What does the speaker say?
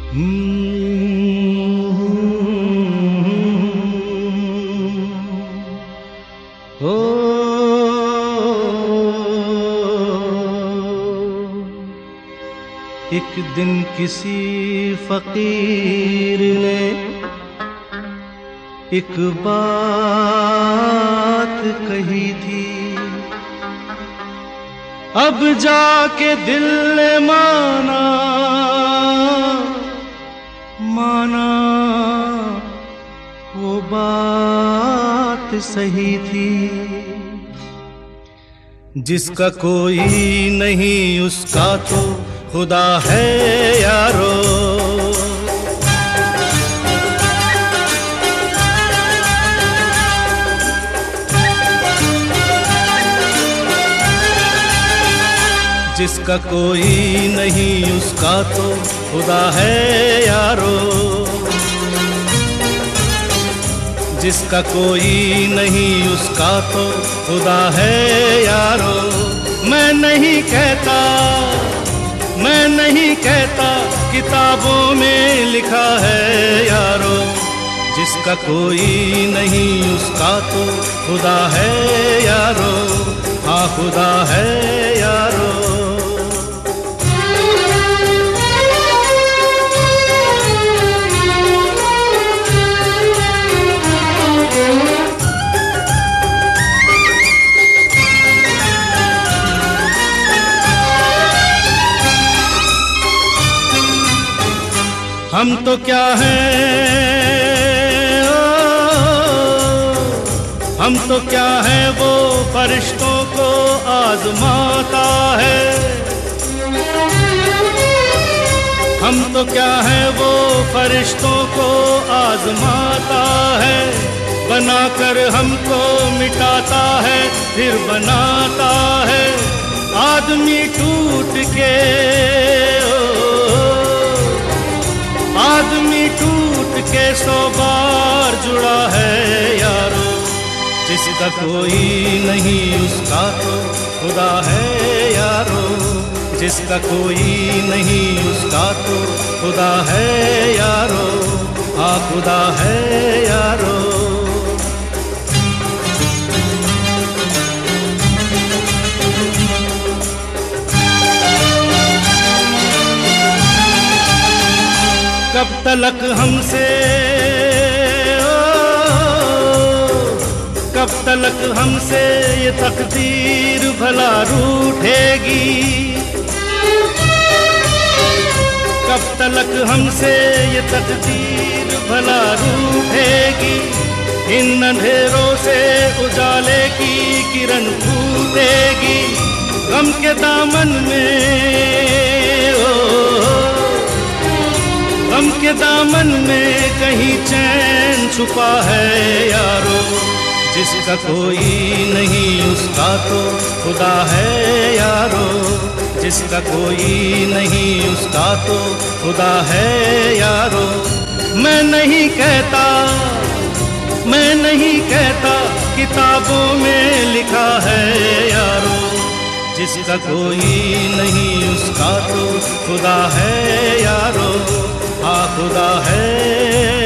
ओ एक दिन किसी फकीर ने एक बात कही थी, अब जाके दिल ने माना वो बात सही थी। जिसका कोई नहीं उसका तो खुदा है यारो, जिसका कोई नहीं उसका तो खुदा है यारो, जिसका कोई नहीं उसका तो खुदा है यारो। मैं नहीं कहता किताबों में लिखा है यारो, जिसका कोई नहीं उसका तो खुदा है यारो, हाँ खुदा है यारो। हम तो क्या हैं, हम तो क्या हैं वो फरिश्तों को आजमाता है। हम तो क्या हैं वो फरिश्तों को आजमाता है, बनाकर हमको मिटाता है फिर बनाता है। आदमी टूट के आदमी टूट के 100 बार जुड़ा है यारो, जिसका कोई नहीं उसका तो खुदा है यारो, जिसका कोई नहीं उसका तो खुदा है यारो, हाँ खुदा है यारो। कब तलक हमसे कब तलक हमसे ये तकदीर भला रूठेगी, कब तलक हमसे ये तकदीर भला रूठेगी। इन अंधेरों से उजाले की किरण फूटेगी, गम के दामन में गम के दामन में कहीं चैन छुपा है यारो, जिसका कोई नहीं उसका तो खुदा है यारो, जिसका कोई नहीं उसका तो खुदा है यारो। मैं नहीं कहता किताबों में लिखा है यारो, जिसका कोई नहीं उसका तो खुदा है यारो, हाँ खुदा है।